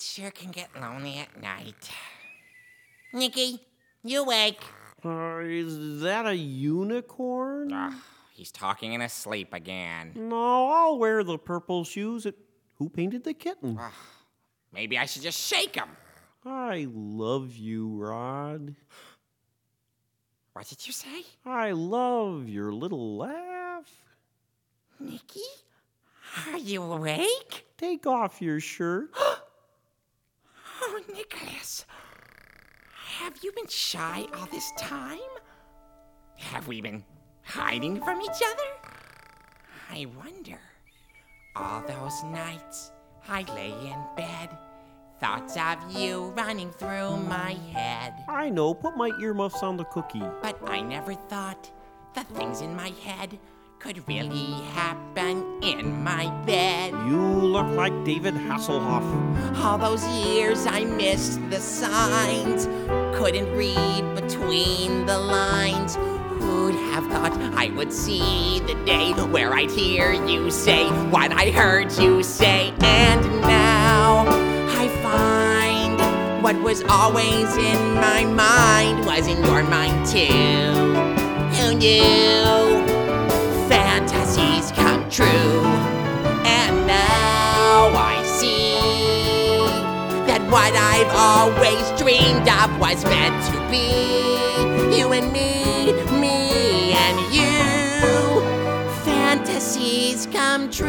sure can get lonely at night. Nicky, you awake? Is that a unicorn? He's talking in his sleep again. No, I'll wear the purple shoes. Who painted the kitten? Maybe I should just shake him. I love you, Rod. What did you say? I love your little laugh. Nicky, are you awake? Take off your shirt. Oh, Nicholas, have you been shy all this time? Have we been hiding from each other? I wonder. All those nights I lay in bed, thoughts of you running through my head. I know, put my earmuffs on the cookie. But I never thought the things in my head could really happen in my bed. You look like David Hasselhoff. All those years I missed the signs, couldn't read between the lines. Who'd have thought I would see the day where I'd hear you say what I heard you say? And now I find what was always in my mind was in your mind too. Who knew? Fantasies come true. And now I see that what I've always dreamed of was meant to be. You and me, me and you. Fantasies come true.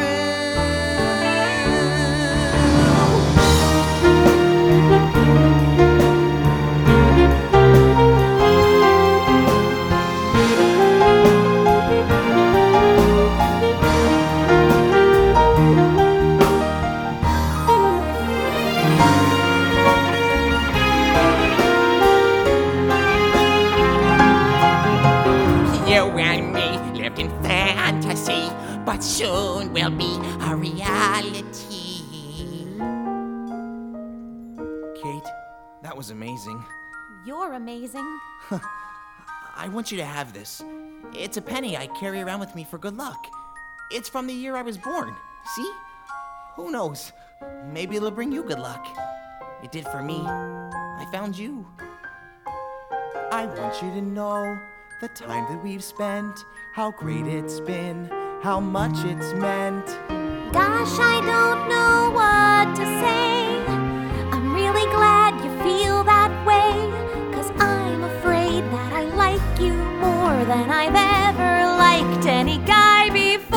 You and me lived in fantasy, but soon will be a reality. Kate, that was amazing. You're amazing. I want you to have this. It's a penny I carry around with me for good luck. It's from the year I was born. See? Who knows? Maybe it'll bring you good luck. It did for me. I found you. I want you to know the time that we've spent, how great it's been, how much it's meant. Gosh, I don't know what to say. I'm really glad you feel that way, 'cause I'm afraid that I like you more than I've ever liked any guy before.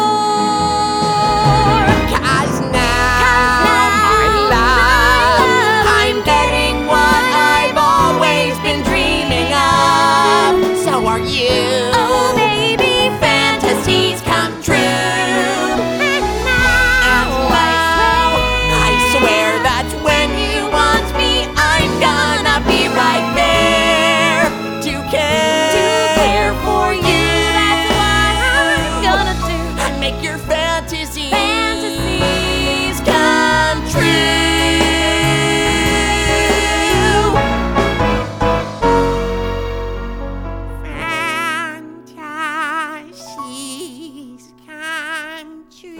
'Cause now, my love, I'm getting what I've always been dreaming of. So are you. Oh, baby, Fantasies come true. and now And now, I swear that when you want me, I'm gonna be right there to care for you. that's what I'm gonna do. And make your fantasies Fantasies come true. Fantasies come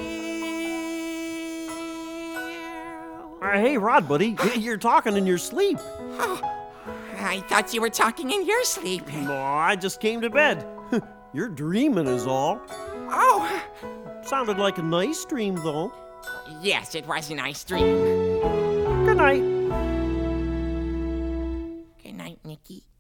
true. Hey, Rod, buddy, you're talking in your sleep. I thought you were talking in your sleep. No, I just came to bed. You're dreaming is all. Oh, Sounded like a nice dream, though. yes, it was a nice dream. Good night. Good night, Nicky.